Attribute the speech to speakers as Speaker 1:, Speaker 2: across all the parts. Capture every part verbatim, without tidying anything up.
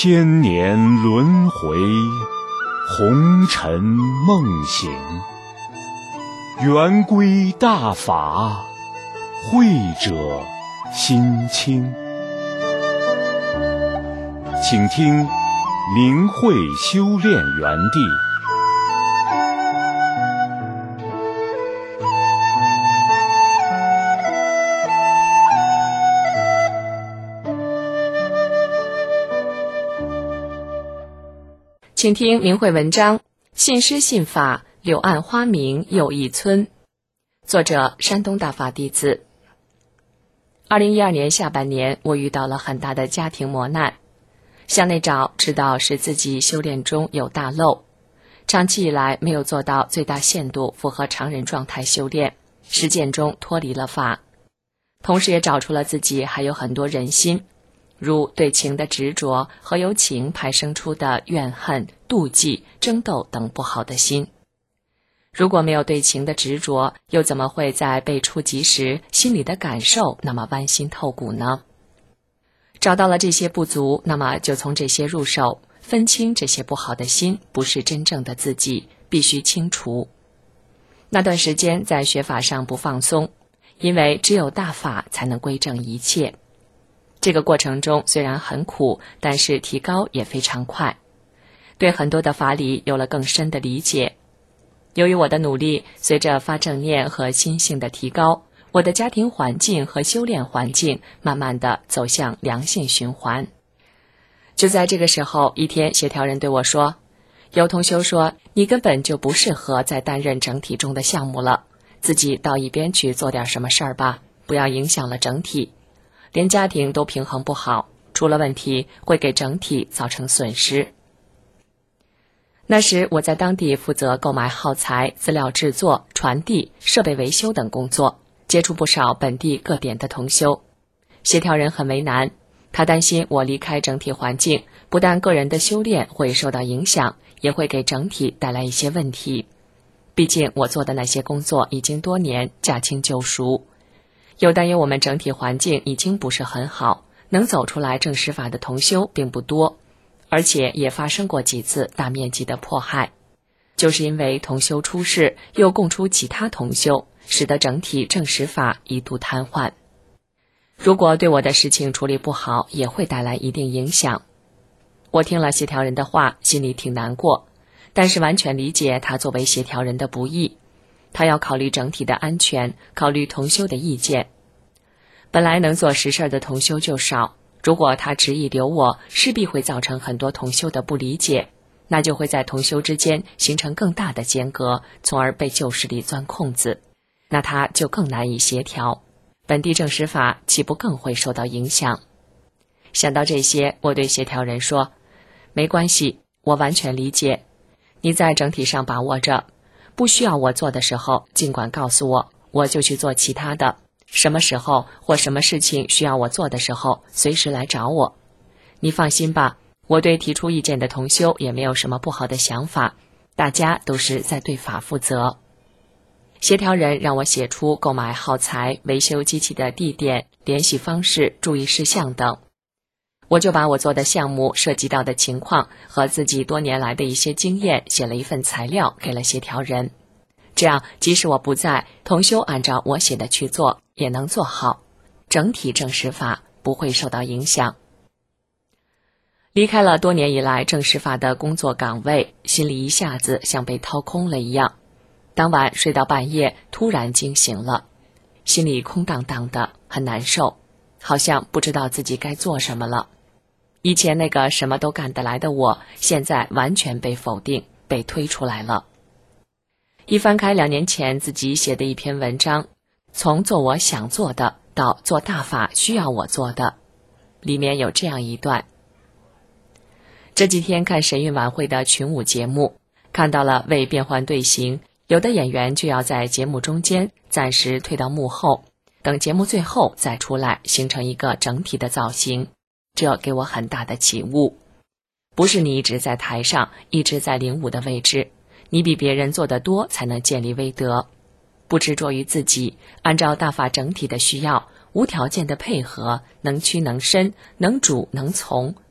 Speaker 1: 千年轮回，红尘梦醒，圆规大法，慧者心清。请听明慧修炼园地。
Speaker 2: 请听明慧文章：信师信法，柳暗花明又一村。作者：山东大法弟子。二零一二年下半年，我遇到了很大的家庭磨难，向内找，知道是自己修炼中有大漏，长期以来没有做到最大限度符合常人状态修炼，实践中脱离了法，同时也找出了自己还有很多人心，如对情的执着和由情派生出的怨恨、妒忌、争斗等不好的心。如果没有对情的执着，又怎么会在被触及时心里的感受那么剜心透骨呢？找到了这些不足，那么就从这些入手，分清这些不好的心不是真正的自己，必须清除。那段时间在学法上不放松，因为只有大法才能归正一切。这个过程中虽然很苦，但是提高也非常快，对很多的法理有了更深的理解。由于我的努力，随着发正念和心性的提高，我的家庭环境和修炼环境慢慢的走向良性循环。就在这个时候，一天协调人对我说，有同修说你根本就不适合再担任整体中的项目了，自己到一边去做点什么事儿吧，不要影响了整体，连家庭都平衡不好，出了问题会给整体造成损失。那时我在当地负责购买耗材、资料制作、传递、设备维修等工作，接触不少本地各点的同修。协调人很为难，他担心我离开整体环境，不但个人的修炼会受到影响，也会给整体带来一些问题。毕竟我做的那些工作已经多年，驾轻就熟。又担忧我们整体环境已经不是很好，能走出来正实法的同修并不多，而且也发生过几次大面积的迫害，就是因为同修出事，又供出其他同修，使得整体正实法一度瘫痪。如果对我的事情处理不好，也会带来一定影响。我听了协调人的话，心里挺难过，但是完全理解他作为协调人的不易，他要考虑整体的安全，考虑同修的意见。本来能做实事的同修就少，如果他执意留我，势必会造成很多同修的不理解，那就会在同修之间形成更大的间隔，从而被旧势力钻空子，那他就更难以协调，本地正实法岂不更会受到影响？想到这些，我对协调人说，没关系，我完全理解，你在整体上把握着，不需要我做的时候尽管告诉我，我就去做其他的，什么时候或什么事情需要我做的时候，随时来找我。你放心吧，我对提出意见的同修也没有什么不好的想法，大家都是在对法负责。协调人让我写出购买耗材、维修机器的地点、联系方式、注意事项等。我就把我做的项目涉及到的情况和自己多年来的一些经验写了一份材料给了协调人，这样即使我不在，同修按照我写的去做也能做好，整体正实法不会受到影响。离开了多年以来正实法的工作岗位，心里一下子像被掏空了一样。当晚睡到半夜，突然惊醒了，心里空荡荡的，很难受，好像不知道自己该做什么了。以前那个什么都干得来的我，现在完全被否定，被推出来了。一翻开两年前自己写的一篇文章，从做我想做的到做大法需要我做的，里面有这样一段。这几天看神韵晚会的群舞节目，看到了为变换队形，有的演员就要在节目中间暂时退到幕后，等节目最后再出来，形成一个整体的造型，这给我很大的启悟。不是你一直在台上，一直在领舞的位置，你比别人做得多才能建立威德。不执着于自己，按照大法整体的需要，无条件的配合，能屈能伸，能主能从，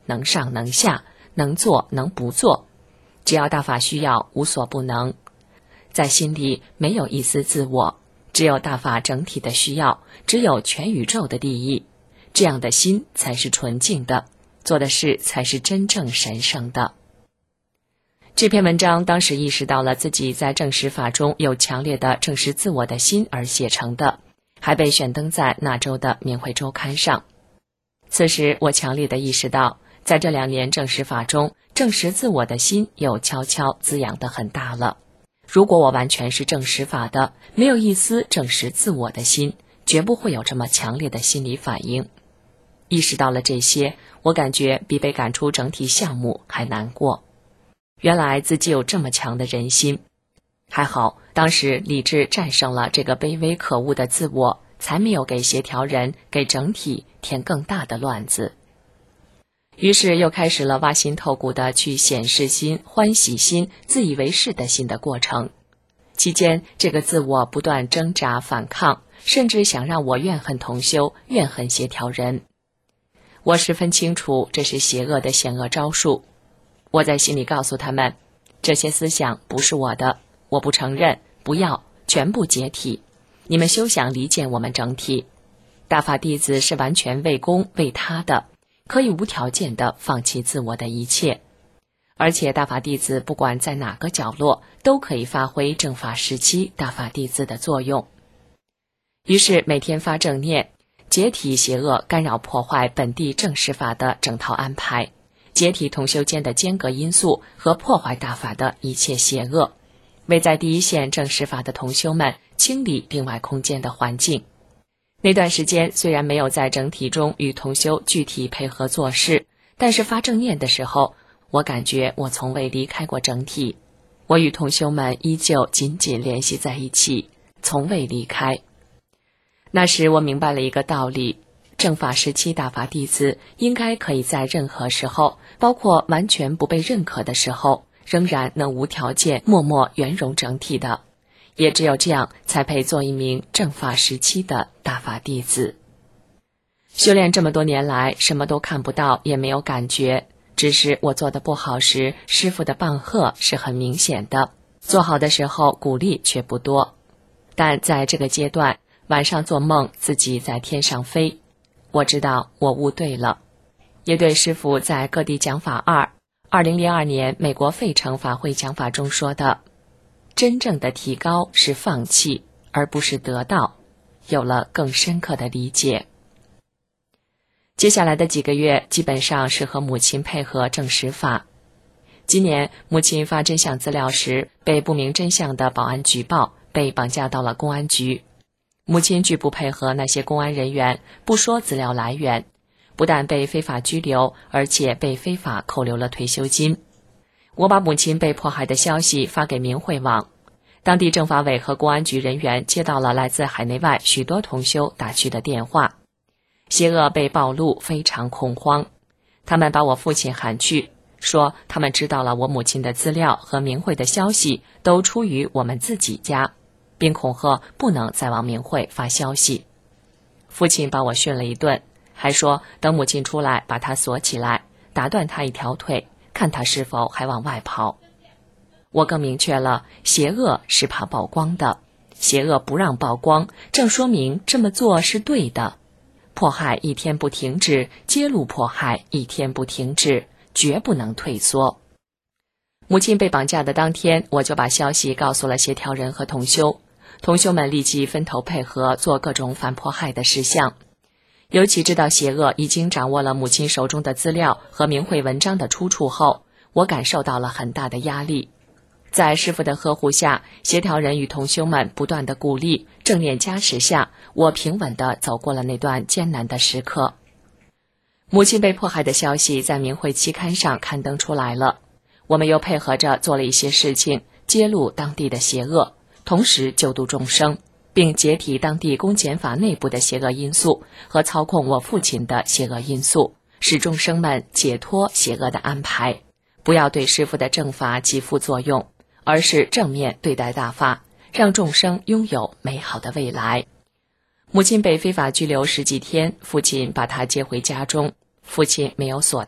Speaker 2: 能上能下，能做能不做，只要大法需要，无所不能。在心里没有一丝自我，只有大法整体的需要，只有全宇宙的利益，这样的心才是纯净的，做的事才是真正神圣的。这篇文章当时意识到了自己在证实法中有强烈的证实自我的心而写成的，还被选登在那周的明慧周刊上。此时我强烈地意识到，在这两年证实法中，证实自我的心又悄悄滋养得很大了。如果我完全是证实法的，没有一丝证实自我的心，绝不会有这么强烈的心理反应。意识到了这些，我感觉比被赶出整体项目还难过。原来自己有这么强的人心，还好当时理智战胜了这个卑微可恶的自我，才没有给协调人给整体添更大的乱子。于是又开始了挖心透骨的去显示心、欢喜心、自以为是的心的过程。期间这个自我不断挣扎反抗，甚至想让我怨恨同修，怨恨协调人。我十分清楚这是邪恶的险恶招数。我在心里告诉他们，这些思想不是我的，我不承认，不要，全部解体。你们休想离间我们整体。大法弟子是完全为公为他的，可以无条件地放弃自我的一切。而且大法弟子不管在哪个角落，都可以发挥正法时期大法弟子的作用。于是每天发正念，解体邪恶干扰破坏本地正实法的整套安排，解体同修间的间隔因素和破坏大法的一切邪恶，为在第一线正实法的同修们清理另外空间的环境。那段时间虽然没有在整体中与同修具体配合做事，但是发正念的时候，我感觉我从未离开过整体，我与同修们依旧紧紧联系在一起，从未离开。那时我明白了一个道理，正法时期大法弟子应该可以在任何时候，包括完全不被认可的时候，仍然能无条件默默圆融整体的，也只有这样才配做一名正法时期的大法弟子。修炼这么多年来，什么都看不到，也没有感觉，只是我做得不好时，师父的棒喝是很明显的，做好的时候鼓励却不多。但在这个阶段，晚上做梦自己在天上飞，我知道我悟对了，也对师父在各地讲法二二零零二年美国费城法会讲法中说的，真正的提高是放弃，而不是得到，有了更深刻的理解。接下来的几个月基本上是和母亲配合证实法。今年母亲发真相资料时，被不明真相的保安举报，被绑架到了公安局。母亲拒不配合那些公安人员，不说资料来源，不但被非法拘留，而且被非法扣留了退休金。我把母亲被迫害的消息发给明慧网，当地政法委和公安局人员接到了来自海内外许多同修打去的电话。邪恶被暴露，非常恐慌。他们把我父亲喊去，说他们知道了我母亲的资料和明慧的消息都出于我们自己家，并恐吓不能再往明慧发消息。父亲把我训了一顿，还说等母亲出来把他锁起来，打断他一条腿，看他是否还往外跑。我更明确了，邪恶是怕曝光的，邪恶不让曝光，正说明这么做是对的。迫害一天不停止，揭露迫害一天不停止，绝不能退缩。母亲被绑架的当天，我就把消息告诉了协调人和同修，同修们立即分头配合做各种反迫害的事项。尤其知道邪恶已经掌握了母亲手中的资料和明慧文章的出处后，我感受到了很大的压力。在师父的呵护下，协调人与同修们不断的鼓励，正念加持下，我平稳地走过了那段艰难的时刻。母亲被迫害的消息在明慧期刊上刊登出来了，我们又配合着做了一些事情，揭露当地的邪恶，同时救度众生，并解体当地公检法内部的邪恶因素和操控我父亲的邪恶因素，使众生们解脱邪恶的安排，不要对师父的正法起副作用，而是正面对待大法，让众生拥有美好的未来。母亲被非法拘留十几天，父亲把她接回家中，父亲没有锁她，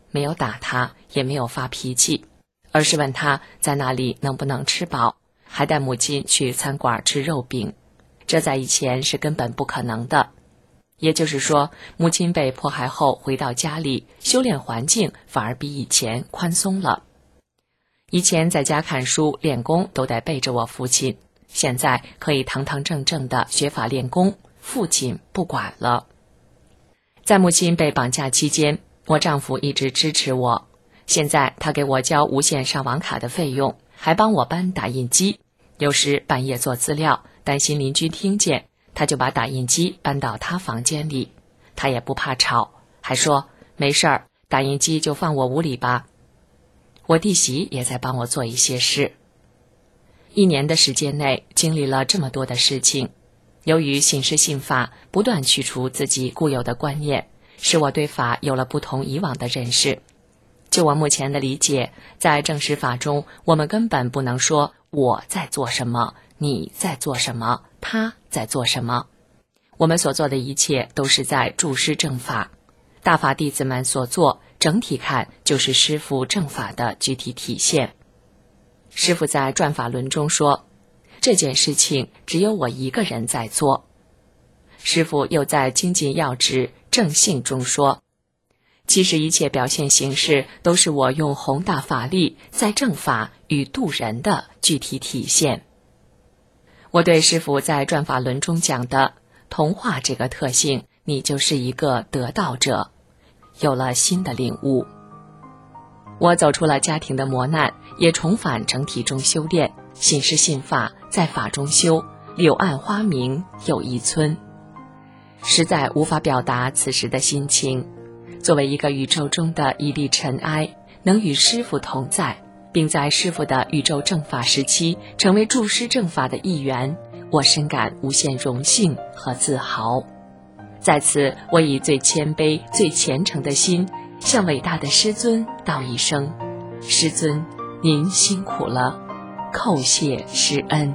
Speaker 2: 没有打他，也没有发脾气，而是问他在那里能不能吃饱，还带母亲去餐馆吃肉饼。这在以前是根本不可能的。也就是说，母亲被迫害后回到家里，修炼环境反而比以前宽松了。以前在家看书练功都得背着我父亲，现在可以堂堂正正的学法练功，父亲不管了。在母亲被绑架期间，我丈夫一直支持我，现在他给我交无线上网卡的费用，还帮我搬打印机，有时半夜做资料，担心邻居听见，他就把打印机搬到他房间里，他也不怕吵，还说没事儿，打印机就放我屋里吧。我弟媳也在帮我做一些事。一年的时间内经历了这么多的事情，由于信师信法，不断去除自己固有的观念，使我对法有了不同以往的认识。就我目前的理解，在正实法中，我们根本不能说我在做什么，你在做什么，他在做什么。我们所做的一切都是在助师正法，大法弟子们所做，整体看就是师父正法的具体体现。师父在转法轮中说，这件事情只有我一个人在做。师父又在精进要旨正信中说，其实一切表现形式都是我用宏大法力在正法与度人的具体体现。我对师父在转法轮中讲的同化这个特性，你就是一个得道者，有了新的领悟。我走出了家庭的磨难，也重返整体中修炼，信师信法，在法中修，柳暗花明又一村。实在无法表达此时的心情。作为一个宇宙中的一粒尘埃，能与师父同在，并在师父的宇宙正法时期成为助师正法的一员，我深感无限荣幸和自豪。在此，我以最谦卑、最虔诚的心，向伟大的师尊道一声：师尊，您辛苦了，叩谢师恩。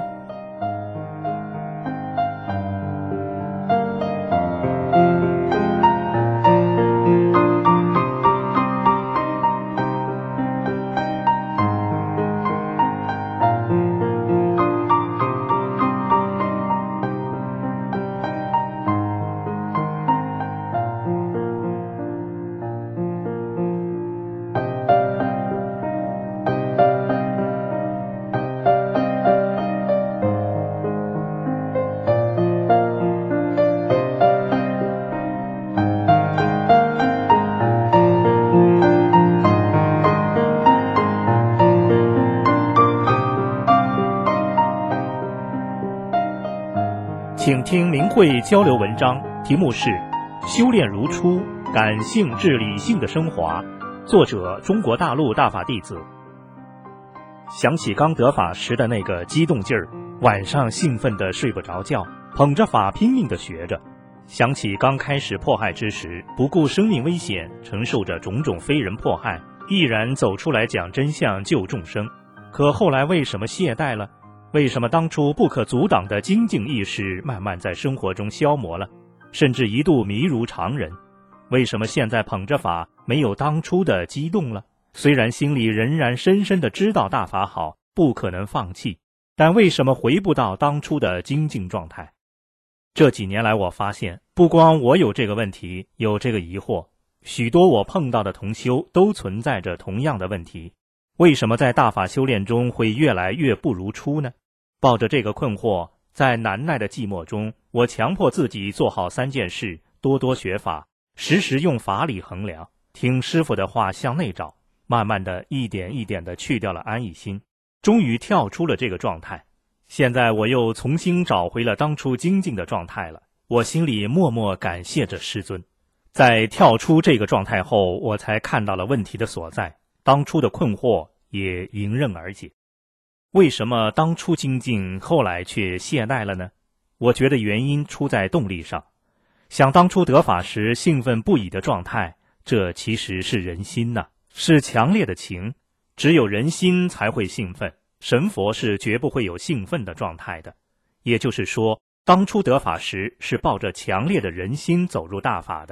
Speaker 3: 请听明慧交流文章，题目是《修炼如初，感性至理性的升华》，作者中国大陆大法弟子。想起刚得法时的那个激动劲儿，晚上兴奋地睡不着觉，捧着法拼命地学着。想起刚开始迫害之时，不顾生命危险，承受着种种非人迫害，毅然走出来讲真相救众生。可后来为什么懈怠了？为什么当初不可阻挡的精进意识慢慢在生活中消磨了，甚至一度迷如常人？为什么现在捧着法没有当初的激动了？虽然心里仍然深深的知道大法好，不可能放弃，但为什么回不到当初的精进状态？这几年来我发现，不光我有这个问题，有这个疑惑，许多我碰到的同修都存在着同样的问题。为什么在大法修炼中会越来越不如初呢？抱着这个困惑，在难耐的寂寞中，我强迫自己做好三件事：多多学法，时时用法理衡量，听师父的话向内找，慢慢的一点一点的去掉了安逸心，终于跳出了这个状态。现在我又重新找回了当初精进的状态了，我心里默默感谢着师尊。在跳出这个状态后，我才看到了问题的所在，当初的困惑也迎刃而解。为什么当初精进，后来却懈怠了呢？我觉得原因出在动力上。想当初得法时兴奋不已的状态，这其实是人心呐、啊，是强烈的情。只有人心才会兴奋，神佛是绝不会有兴奋的状态的。也就是说，当初得法时是抱着强烈的人心走入大法的，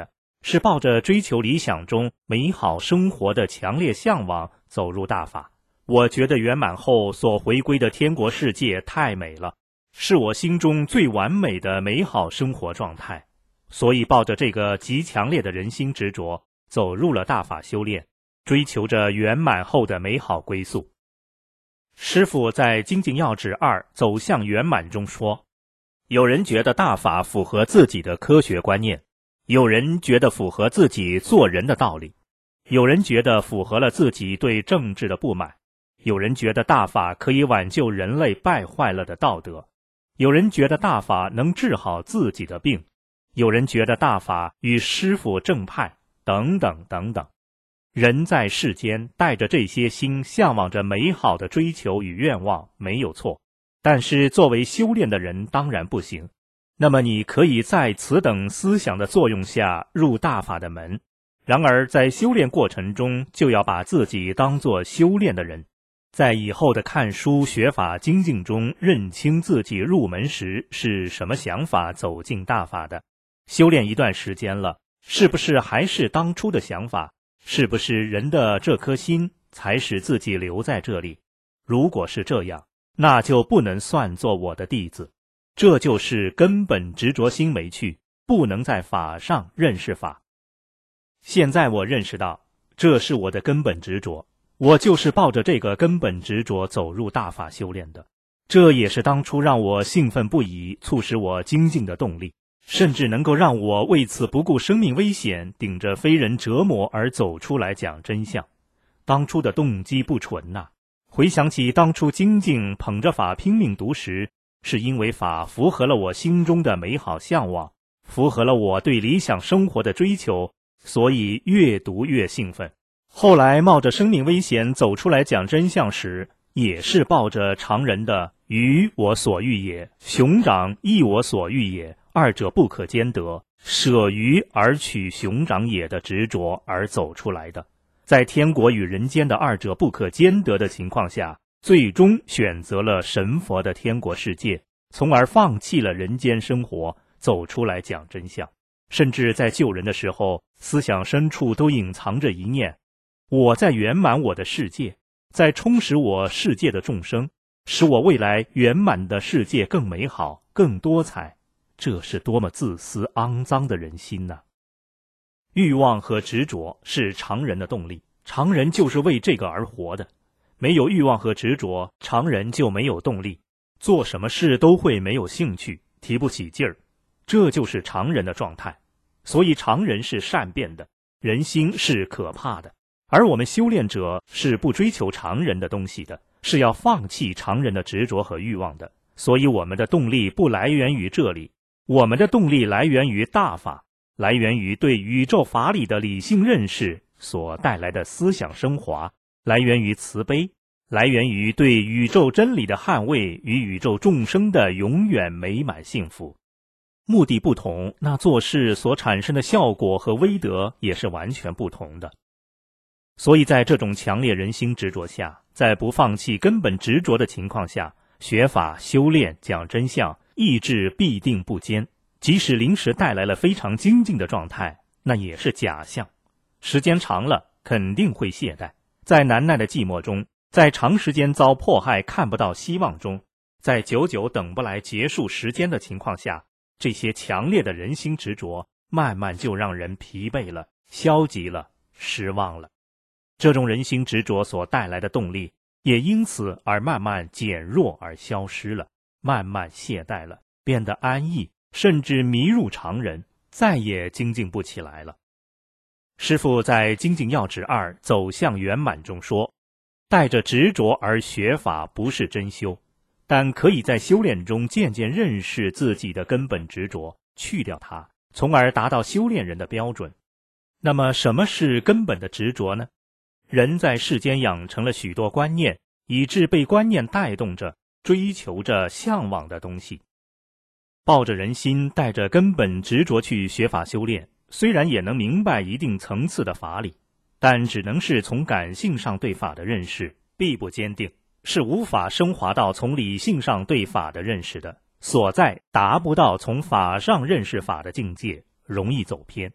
Speaker 3: 是抱着追求理想中美好生活的强烈向往走入大法。我觉得圆满后所回归的天国世界太美了，是我心中最完美的美好生活状态，所以抱着这个极强烈的人心执着，走入了大法修炼，追求着圆满后的美好归宿。师父在《精进要旨二走向圆满》中说，有人觉得大法符合自己的科学观念，有人觉得符合自己做人的道理，有人觉得符合了自己对政治的不满，有人觉得大法可以挽救人类败坏了的道德，有人觉得大法能治好自己的病，有人觉得大法与师父正派，等等等等。人在世间带着这些心，向往着美好的追求与愿望，没有错。但是作为修炼的人当然不行。那么你可以在此等思想的作用下入大法的门，然而在修炼过程中就要把自己当作修炼的人，在以后的看书学法精进中认清自己入门时是什么想法走进大法的。修炼一段时间了，是不是还是当初的想法？是不是人的这颗心才使自己留在这里？如果是这样，那就不能算作我的弟子。这就是根本执着心没去，不能在法上认识法。现在我认识到，这是我的根本执着，我就是抱着这个根本执着走入大法修炼的。这也是当初让我兴奋不已，促使我精进的动力，甚至能够让我为此不顾生命危险，顶着非人折磨而走出来讲真相。当初的动机不纯呐、啊！回想起当初精进捧着法拼命读时，是因为法符合了我心中的美好向往，符合了我对理想生活的追求，所以越读越兴奋。后来冒着生命危险走出来讲真相时，也是抱着常人的鱼我所欲也，熊掌亦我所欲也，二者不可兼得，舍鱼而取熊掌也的执着而走出来的。在天国与人间的二者不可兼得的情况下，最终选择了神佛的天国世界，从而放弃了人间生活，走出来讲真相。甚至在救人的时候，思想深处都隐藏着一念：我在圆满我的世界，在充实我世界的众生，使我未来圆满的世界更美好、更多彩。这是多么自私肮脏的人心呐、啊！欲望和执着是常人的动力，常人就是为这个而活的。没有欲望和执着，常人就没有动力，做什么事都会没有兴趣，提不起劲儿，这就是常人的状态。所以常人是善变的，人心是可怕的，而我们修炼者是不追求常人的东西的，是要放弃常人的执着和欲望的。所以我们的动力不来源于这里，我们的动力来源于大法，来源于对宇宙法理的理性认识所带来的思想升华，来源于慈悲，来源于对宇宙真理的捍卫与宇宙众生的永远美满幸福。目的不同，那做事所产生的效果和威德也是完全不同的。所以在这种强烈人心执着下，在不放弃根本执着的情况下，学法修炼讲真相，意志必定不坚。即使临时带来了非常精进的状态，那也是假象。时间长了，肯定会懈怠。在难耐的寂寞中，在长时间遭迫害看不到希望中，在久久等不来结束时间的情况下，这些强烈的人心执着慢慢就让人疲惫了、消极了、失望了。这种人心执着所带来的动力也因此而慢慢减弱而消失了，慢慢懈怠了，变得安逸，甚至迷入常人，再也精进不起来了。师父在《精进要旨二走向圆满》中说，带着执着而学法不是真修，但可以在修炼中渐渐认识自己的根本执着，去掉它，从而达到修炼人的标准。那么什么是根本的执着呢？人在世间养成了许多观念，以致被观念带动着，追求着向往的东西。抱着人心，带着根本执着去学法修炼，虽然也能明白一定层次的法理，但只能是从感性上对法的认识，必不坚定，是无法升华到从理性上对法的认识的，所在达不到从法上认识法的境界，容易走偏。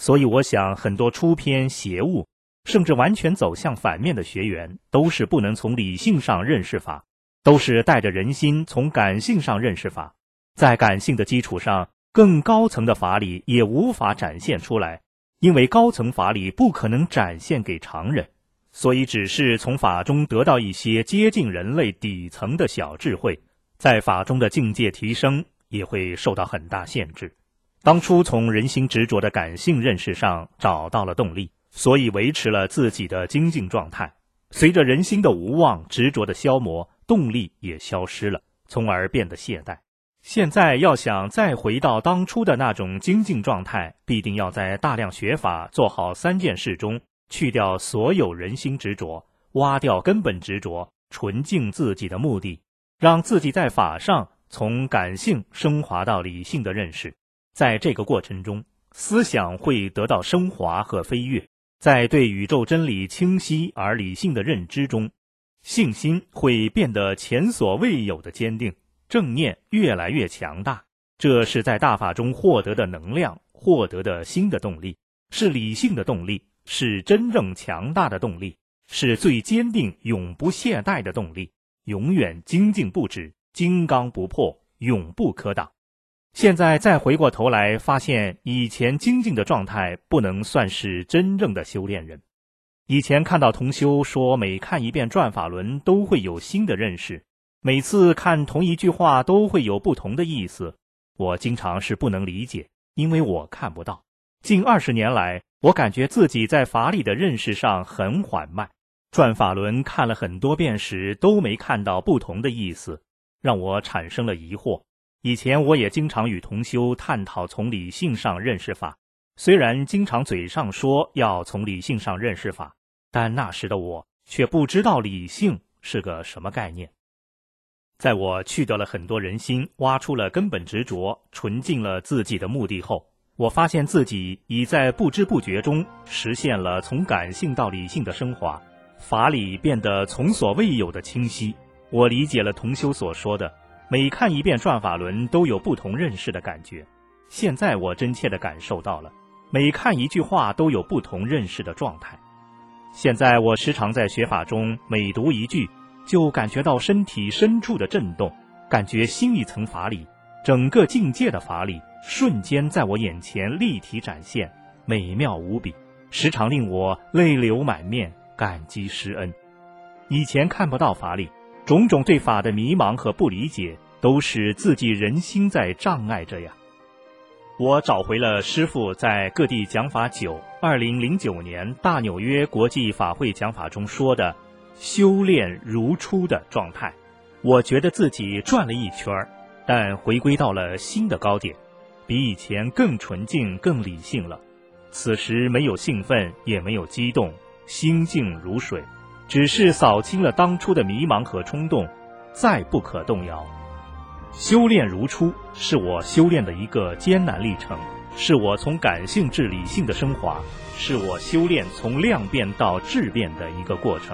Speaker 3: 所以我想很多出偏邪误，甚至完全走向反面的学员，都是不能从理性上认识法，都是带着人心从感性上认识法，在感性的基础上，更高层的法理也无法展现出来，因为高层法理不可能展现给常人，所以只是从法中得到一些接近人类底层的小智慧，在法中的境界提升也会受到很大限制。当初从人心执着的感性认识上找到了动力，所以维持了自己的精进状态。随着人心的无望执着的消磨，动力也消失了，从而变得懈怠。现在要想再回到当初的那种精进状态，必定要在大量学法做好三件事中，去掉所有人心执着，挖掉根本执着，纯净自己的目的，让自己在法上从感性升华到理性的认识。在这个过程中，思想会得到升华和飞跃，在对宇宙真理清晰而理性的认知中，信心会变得前所未有的坚定，正念越来越强大。这是在大法中获得的能量，获得的新的动力，是理性的动力，是真正强大的动力，是最坚定永不懈怠的动力，永远精进不止，金刚不破，永不可挡。现在再回过头来，发现以前精进的状态不能算是真正的修炼人。以前看到同修说每看一遍转法轮都会有新的认识，每次看同一句话都会有不同的意思，我经常是不能理解，因为我看不到。近二十年来，我感觉自己在法理的认识上很缓慢，转法轮看了很多遍时都没看到不同的意思，让我产生了疑惑。以前我也经常与同修探讨从理性上认识法，虽然经常嘴上说要从理性上认识法，但那时的我却不知道理性是个什么概念。在我去掉了很多人心，挖出了根本执着，纯净了自己的目的后，我发现自己已在不知不觉中实现了从感性到理性的升华，法理变得从所未有的清晰。我理解了同修所说的每看一遍转法轮都有不同认识的感觉，现在我真切地感受到了每看一句话都有不同认识的状态。现在我时常在学法中每读一句就感觉到身体深处的震动，感觉新一层法理，整个境界的法理瞬间在我眼前立体展现，美妙无比，时常令我泪流满面，感激施恩。以前看不到法理，种种对法的迷茫和不理解，都是自己人心在障碍着呀。我找回了师父在各地讲法九二零零九年大纽约国际法会讲法中说的修炼如初的状态。我觉得自己转了一圈，但回归到了新的高点，比以前更纯净更理性了。此时没有兴奋，也没有激动，心静如水，只是扫清了当初的迷茫和冲动，再不可动摇。修炼如初是我修炼的一个艰难历程，是我从感性至理性的升华，是我修炼从量变到质变的一个过程。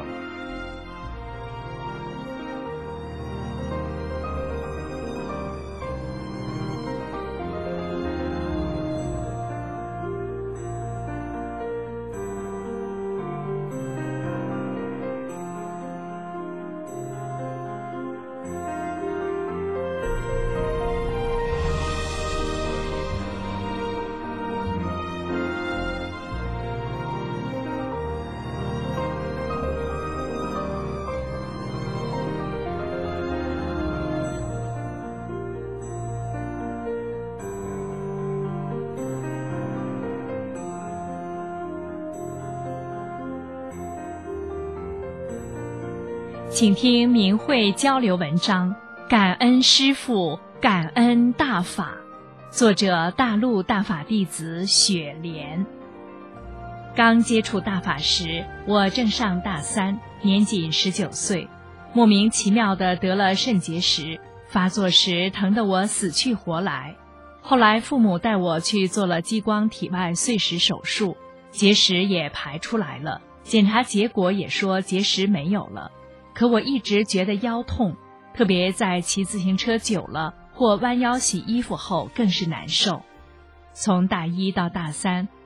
Speaker 4: 请听明慧交流文章，感恩师父，感恩大法。作者大陆大法弟子雪莲。刚接触大法时，我正上大三，年仅十九岁，莫名其妙地得了肾结石，发作时疼得我死去活来。后来父母带我去做了激光体外碎石手术，结石也排出来了，检查结果也说结石没有了。可我一直觉得腰痛，特别在骑自行车久了或弯腰洗衣服后更是难受。从大一到大三，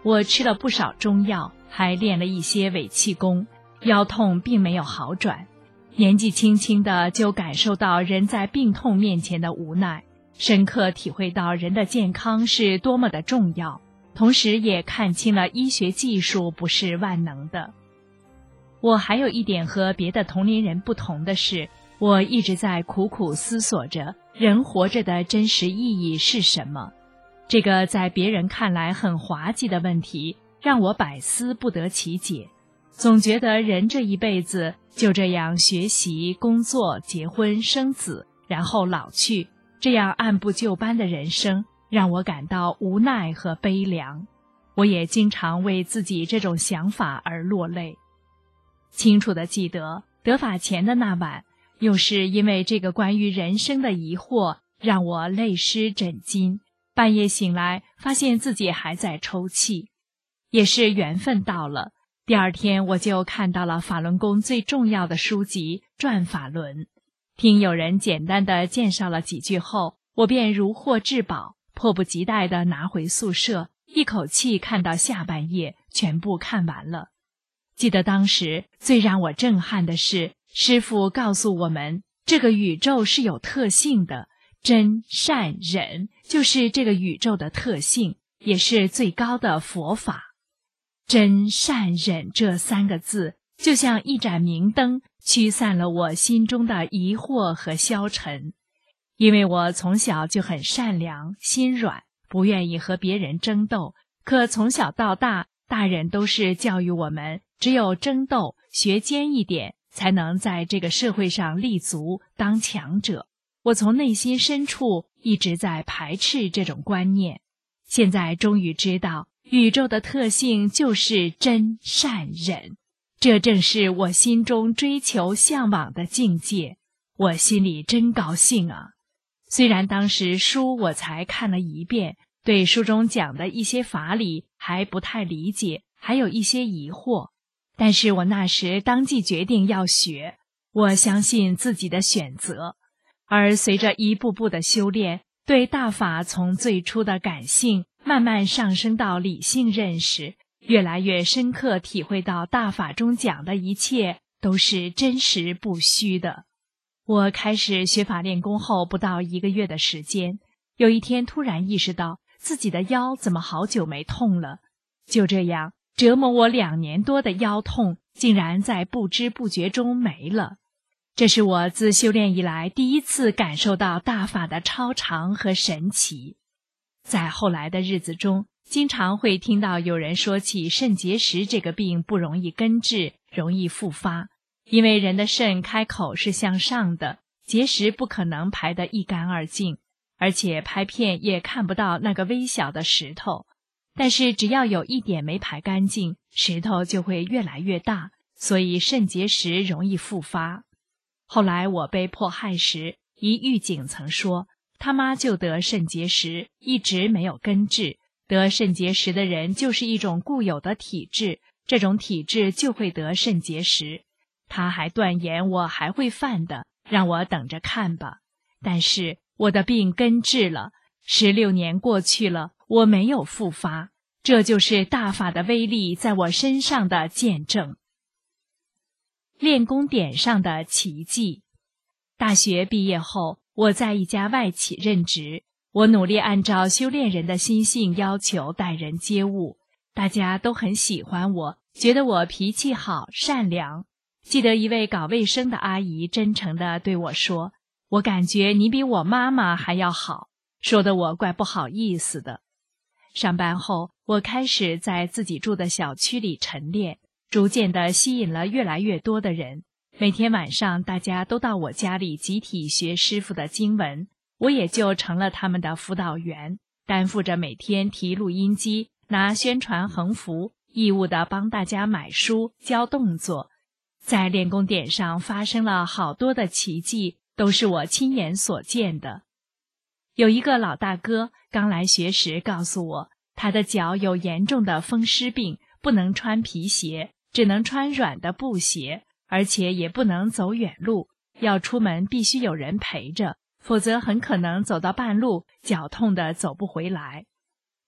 Speaker 4: 我吃了不少中药，还练了一些伪气功，腰痛并没有好转。年纪轻轻的就感受到人在病痛面前的无奈，深刻体会到人的健康是多么的重要，同时也看清了医学技术不是万能的。我还有一点和别的同龄人不同的是，我一直在苦苦思索着人活着的真实意义是什么。这个在别人看来很滑稽的问题，让我百思不得其解。总觉得人这一辈子就这样学习、工作、结婚、生子，然后老去，这样按部就班的人生，让我感到无奈和悲凉。我也经常为自己这种想法而落泪。清楚地记得得法前的那晚，又是因为这个关于人生的疑惑，让我泪湿枕巾。半夜醒来，发现自己还在抽泣。也是缘分到了，第二天我就看到了法轮功最重要的书籍《转法轮》。听有人简单的介绍了几句后，我便如获至宝，迫不及待地拿回宿舍，一口气看到下半夜，全部看完了。记得当时最让我震撼的是，师父告诉我们，这个宇宙是有特性的，真善忍就是这个宇宙的特性，也是最高的佛法。真善忍这三个字，就像一盏明灯，驱散了我心中的疑惑和消沉。因为我从小就很善良，心软，不愿意和别人争斗，可从小到大，大人都是教育我们，只有争斗，学尖一点，才能在这个社会上立足，当强者。我从内心深处一直在排斥这种观念，现在终于知道，宇宙的特性就是真善忍，这正是我心中追求向往的境界。我心里真高兴啊！虽然当时书我才看了一遍，对书中讲的一些法理还不太理解，还有一些疑惑，但是我那时当即决定要学，我相信自己的选择。而随着一步步的修炼，对大法从最初的感性慢慢上升到理性认识，越来越深刻体会到大法中讲的一切都是真实不虚的。我开始学法练功后不到一个月的时间，有一天突然意识到自己的腰怎么好久没痛了，就这样折磨我两年多的腰痛竟然在不知不觉中没了。这是我自修炼以来第一次感受到大法的超常和神奇。在后来的日子中，经常会听到有人说起肾结石这个病不容易根治，容易复发，因为人的肾开口是向上的，结石不可能排得一干二净，而且拍片也看不到那个微小的石头。但是只要有一点没排干净，石头就会越来越大，所以肾结石容易复发。后来我被迫害时，一狱警曾说，他妈就得肾结石，一直没有根治。得肾结石的人就是一种固有的体质，这种体质就会得肾结石。他还断言我还会犯的，让我等着看吧。但是我的病根治了，十六年过去了，我没有复发，这就是大法的威力在我身上的见证。练功点上的奇迹。大学毕业后，我在一家外企任职，我努力按照修炼人的心性要求待人接物，大家都很喜欢我，觉得我脾气好，善良。记得一位搞卫生的阿姨真诚地对我说，我感觉你比我妈妈还要好，说得我怪不好意思的。上班后，我开始在自己住的小区里晨练，逐渐地吸引了越来越多的人。每天晚上大家都到我家里集体学师傅的经文，我也就成了他们的辅导员，担负着每天提录音机，拿宣传横幅，义务地帮大家买书，教动作。在练功点上发生了好多的奇迹，都是我亲眼所见的。有一个老大哥刚来学时告诉我，他的脚有严重的风湿病，不能穿皮鞋，只能穿软的布鞋，而且也不能走远路，要出门必须有人陪着，否则很可能走到半路，脚痛得走不回来。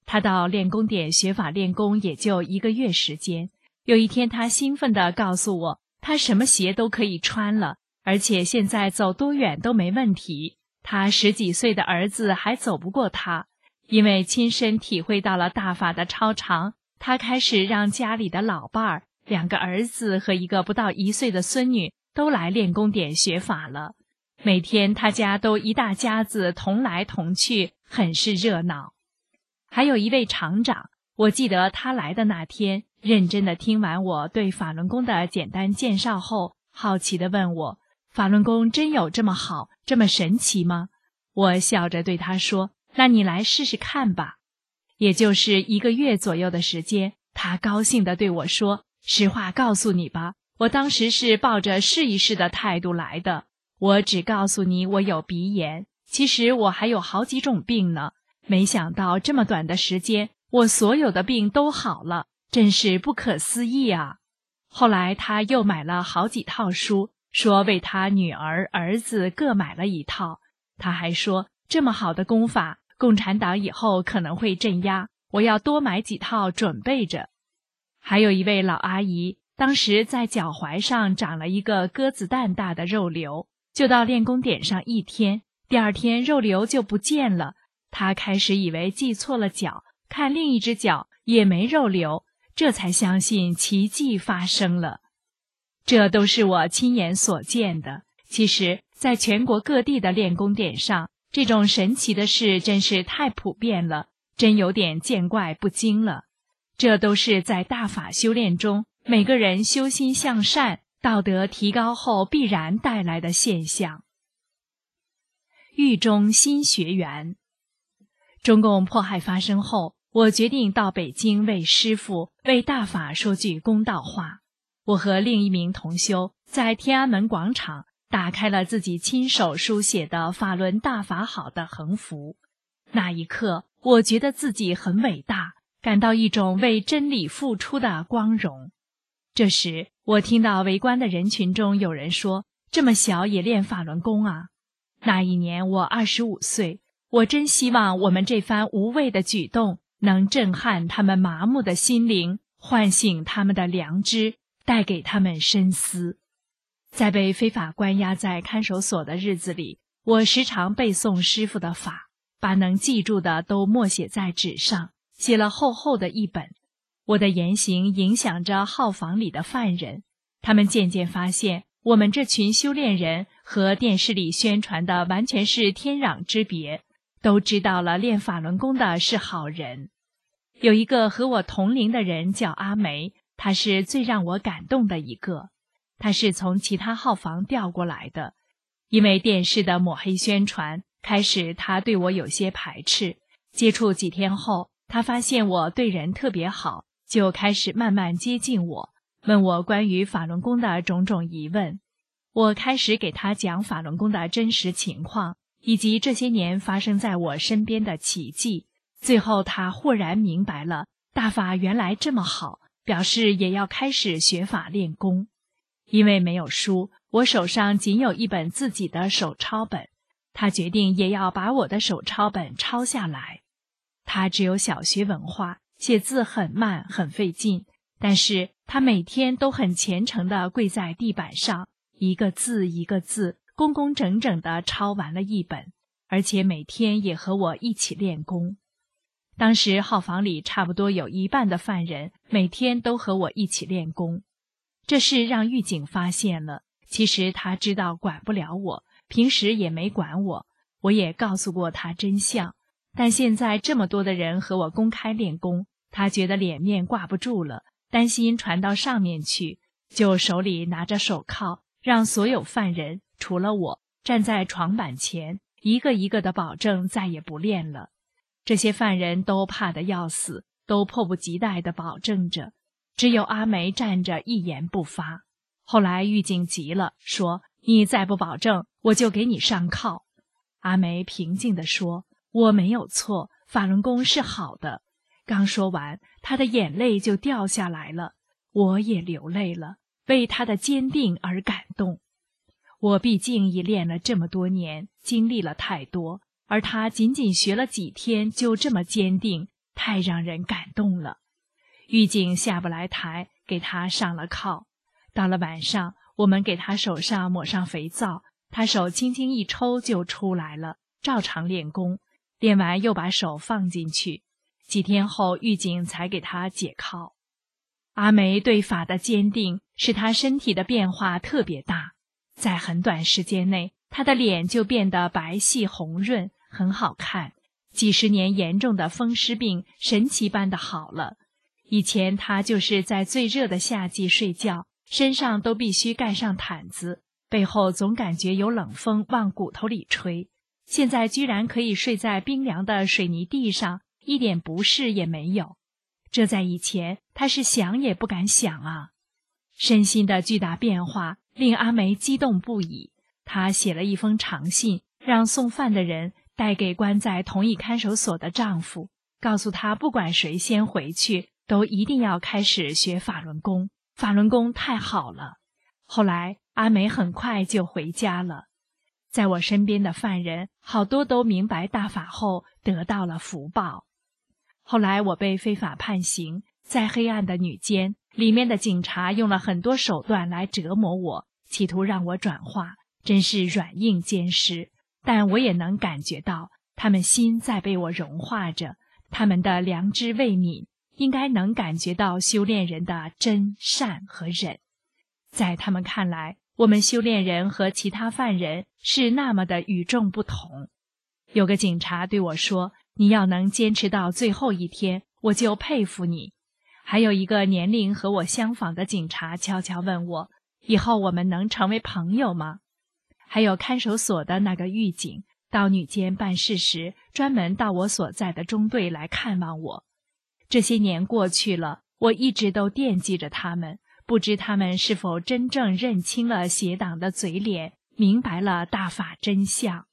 Speaker 4: 他到练功点学法练功也就一个月时间。有一天他兴奋地告诉我，他什么鞋都可以穿了，而且现在走多远都没问题。他十几岁的儿子还走不过他。因为亲身体会到了大法的超常，他开始让家里的老伴儿、两个儿子和一个不到一岁的孙女都来练功点学法了。每天他家都一大家子同来同去，很是热闹。还有一位厂长，我记得他来的那天，认真地听完我对法轮功的简单介绍后，好奇地问我，法轮功真有这么好，这么神奇吗？我笑着对他说，那你来试试看吧。也就是一个月左右的时间，他高兴地对我说，实话告诉你吧，我当时是抱着试一试的态度来的。我只告诉你我有鼻炎，其实我还有好几种病呢。没想到这么短的时间，我所有的病都好了，真是不可思议啊。后来他又买了好几套书，说为他女儿、儿子各买了一套。他还说，这么好的功法，共产党以后可能会镇压，我要多买几套准备着。还有一位老阿姨，当时在脚踝上长了一个鸽子蛋大的肉瘤，就到练功点上一天，第二天肉瘤就不见了。她开始以为记错了脚，看另一只脚也没肉瘤，这才相信奇迹发生了。这都是我亲眼所见的。其实在全国各地的练功点上，这种神奇的事真是太普遍了，真有点见怪不惊了。这都是在大法修炼中，每个人修心向善、道德提高后必然带来的现象。狱中新学员。中共迫害发生后，我决定到北京为师父、为大法说句公道话。我和另一名同修在天安门广场打开了自己亲手书写的“法轮大法好”的横幅。那一刻，我觉得自己很伟大，感到一种为真理付出的光荣。这时，我听到围观的人群中有人说：“这么小也练法轮功啊！”那一年我二十五岁，我真希望我们这番无谓的举动能震撼他们麻木的心灵，唤醒他们的良知，带给他们深思。在被非法关押在看守所的日子里，我时常背诵师父的法，把能记住的都默写在纸上，写了厚厚的一本。我的言行影响着号房里的犯人，他们渐渐发现我们这群修炼人和电视里宣传的完全是天壤之别，都知道了练法轮功的是好人。有一个和我同龄的人叫阿梅，他是最让我感动的一个。他是从其他号房调过来的，因为电视的抹黑宣传，开始他对我有些排斥。接触几天后，他发现我对人特别好，就开始慢慢接近我，问我关于法轮功的种种疑问。我开始给他讲法轮功的真实情况，以及这些年发生在我身边的奇迹。最后他豁然明白了，大法原来这么好，表示也要开始学法练功。因为没有书，我手上仅有一本自己的手抄本，他决定也要把我的手抄本抄下来。他只有小学文化，写字很慢很费劲，但是他每天都很虔诚地跪在地板上，一个字一个字工工整整地抄完了一本，而且每天也和我一起练功。当时号房里差不多有一半的犯人每天都和我一起练功。这事让狱警发现了，其实他知道管不了我，平时也没管我，我也告诉过他真相。但现在这么多的人和我公开练功，他觉得脸面挂不住了，担心传到上面去，就手里拿着手铐，让所有犯人除了我站在床板前，一个一个的保证再也不练了。这些犯人都怕得要死，都迫不及待地保证着，只有阿梅站着一言不发。后来狱警急了，说：“你再不保证，我就给你上铐。”阿梅平静地说：“我没有错，法轮功是好的。”刚说完，她的眼泪就掉下来了，我也流泪了，为她的坚定而感动。我毕竟已练了这么多年，经历了太多，而她仅仅学了几天就这么坚定， 太让人感动了。狱警下不来台，给他上了铐。到了晚上，我们给他手上抹上肥皂，他手轻轻一抽就出来了，照常练功。练完又把手放进去。几天后，狱警才给他解铐。阿梅对法的坚定，使她身体的变化特别大。在很短时间内，她的脸就变得白皙红润，很好看。几十年严重的风湿病神奇般的好了。以前她就是在最热的夏季睡觉，身上都必须盖上毯子，背后总感觉有冷风往骨头里吹。现在居然可以睡在冰凉的水泥地上，一点不适也没有。这在以前她是想也不敢想啊。身心的巨大变化令阿梅激动不已。她写了一封长信，让送饭的人带给关在同一看守所的丈夫，告诉他不管谁先回去，都一定要开始学法轮功。法轮功太好了。后来阿梅很快就回家了。在我身边的犯人好多都明白大法后得到了福报。后来我被非法判刑，在黑暗的女监，里面的警察用了很多手段来折磨我，企图让我转化，真是软硬兼施。但我也能感觉到他们心在被我融化着，他们的良知未泯，应该能感觉到修炼人的真善和忍。在他们看来，我们修炼人和其他犯人是那么的与众不同。有个警察对我说，你要能坚持到最后一天，我就佩服你。还有一个年龄和我相仿的警察悄悄问我，以后我们能成为朋友吗？还有看守所的那个狱警，到女监办事时，专门到我所在的中队来看望我。这些年过去了，我一直都惦记着他们，不知他们是否真正认清了邪党的嘴脸，明白了大法真相。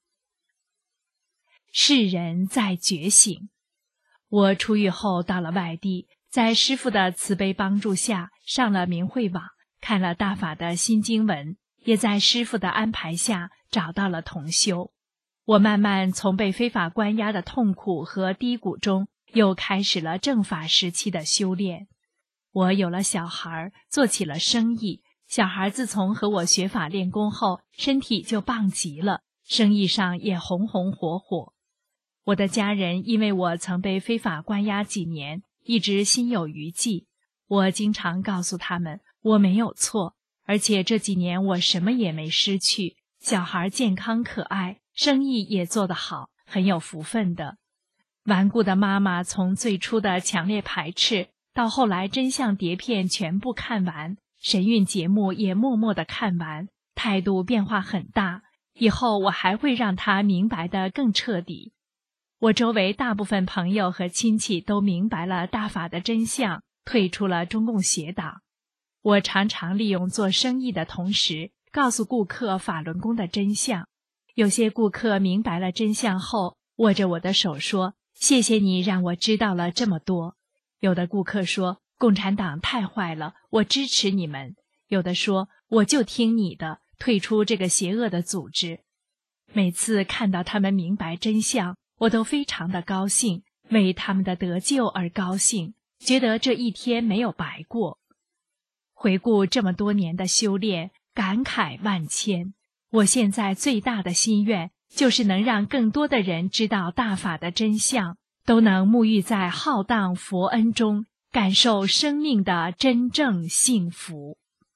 Speaker 4: 世人在觉醒。我出狱后到了外地，在师父的慈悲帮助下，上了明慧网，看了大法的新经文，也在师父的安排下找到了同修。我慢慢从被非法关押的痛苦和低谷中，又开始了正法时期的修炼。我有了小孩，做起了生意。小孩自从和我学法练功后，身体就棒极了，生意上也红红火火。我的家人因为我曾被非法关押几年，一直心有余悸。我经常告诉他们，我没有错，而且这几年我什么也没失去，小孩健康可爱，生意也做得好，很有福分的。顽固的妈妈从最初的强烈排斥，到后来真相碟片全部看完，神韵节目也默默地看完，态度变化很大。以后我还会让她明白得更彻底。我周围大部分朋友和亲戚都明白了大法的真相，退出了中共邪党。我常常利用做生意的同时，告诉顾客法轮功的真相。有些顾客明白了真相后，握着我的手说，谢谢你让我知道了这么多。有的顾客说，共产党太坏了，我支持你们。有的说，我就听你的，退出这个邪恶的组织。每次看到他们明白真相，我都非常的高兴，为他们的得救而高兴，觉得这一天没有白过。回顾这么多年的修炼，感慨万千。我现在最大的心愿，就是能让更多的人知道大法的真相，都能沐浴在浩荡佛恩中，感受生命的真正幸福。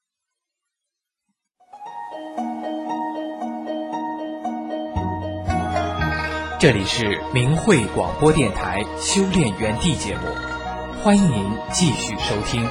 Speaker 5: 这里是明慧广播电台修炼园地节目，欢迎您继续收听。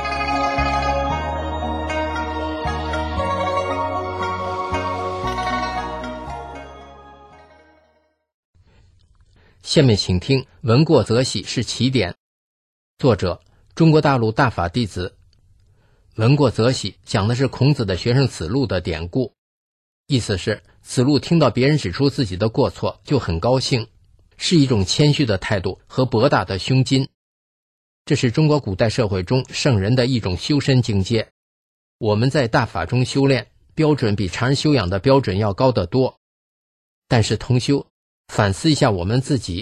Speaker 6: 下面请听《闻过则喜是起点》，作者中国大陆大法弟子。闻过则喜讲的是孔子的学生子路的典故，意思是子路听到别人指出自己的过错就很高兴，是一种谦虚的态度和博大的胸襟。这是中国古代社会中圣人的一种修身境界。我们在大法中修炼，标准比常人修养的标准要高得多。但是同修反思一下我们自己，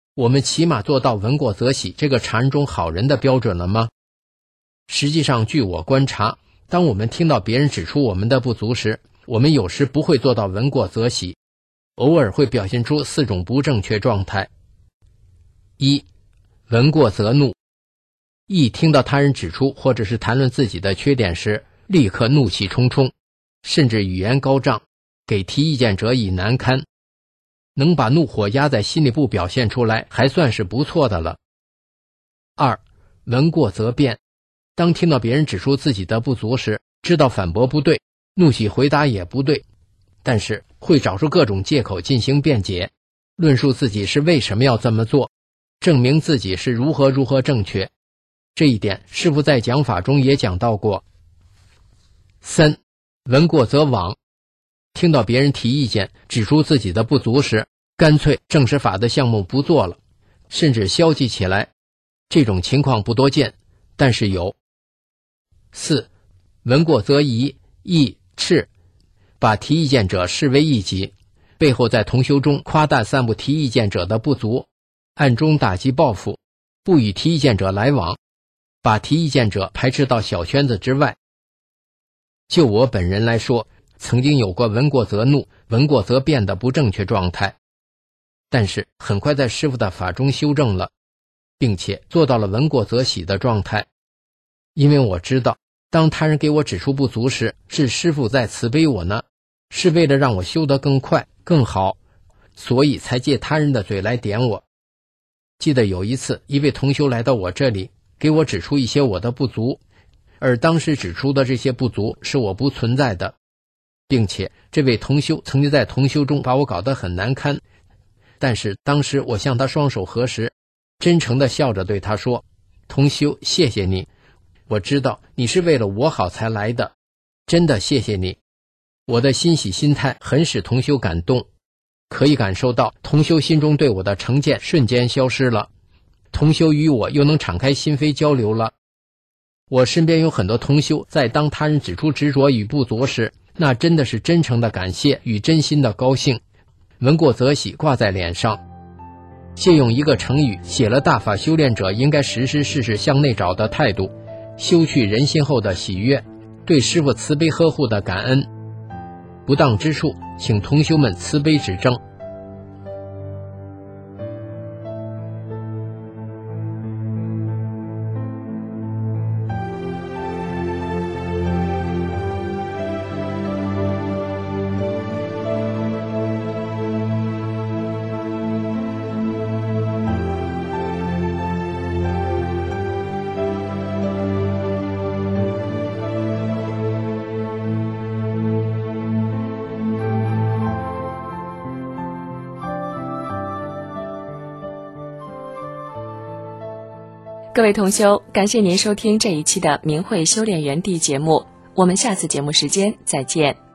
Speaker 6: 我们起码做到闻过则喜这个禅中好人的标准了吗？实际上，据我观察，当我们听到别人指出我们的不足时，我们有时不会做到闻过则喜，偶尔会表现出四种不正确状态。一、闻过则怒。一听到他人指出或者是谈论自己的缺点时，立刻怒气冲冲，甚至语言高涨，给提意见者以难堪。能把怒火压在心里不表现出来，还算是不错的了。二、闻过则辩。当听到别人指出自己的不足时，知道反驳不对，怒气回答也不对，但是会找出各种借口进行辩解，论述自己是为什么要这么做，证明自己是如何如何正确。这一点师父在讲法中也讲到过。三、闻过则罔。听到别人提意见，指出自己的不足时，干脆正实法的项目不做了，甚至消极起来。这种情况不多见，但是有。四、闻过则疑、议、斥。把提意见者视为异己，背后在同修中夸大散布提意见者的不足，暗中打击报复，不与提意见者来往，把提意见者排斥到小圈子之外。就我本人来说，曾经有过闻过则怒、闻过则辩的不正确状态，但是很快在师父的法中修正了，并且做到了闻过则喜的状态。因为我知道，当他人给我指出不足时，是师父在慈悲我呢，是为了让我修得更快更好，所以才借他人的嘴来点我。记得有一次，一位同修来到我这里，给我指出一些我的不足，而当时指出的这些不足是我不存在的，并且这位同修曾经在同修中把我搞得很难堪。但是当时我向他双手合十，真诚地笑着对他说：同修，谢谢你，我知道你是为了我好才来的，真的谢谢你。我的欣喜心态很使同修感动，可以感受到同修心中对我的成见瞬间消失了，同修与我又能敞开心扉交流了。我身边有很多同修在当他人指出执着与不足时，那真的是真诚的感谢与真心的高兴，闻过则喜挂在脸上。借用一个成语写了大法修炼者应该时时事事向内找的态度，修去人心后的喜悦，对师父慈悲呵护的感恩。不当之处，请同修们慈悲指正。
Speaker 2: 各位同修，感谢您收听这一期的明慧修炼园地节目，我们下次节目时间再见。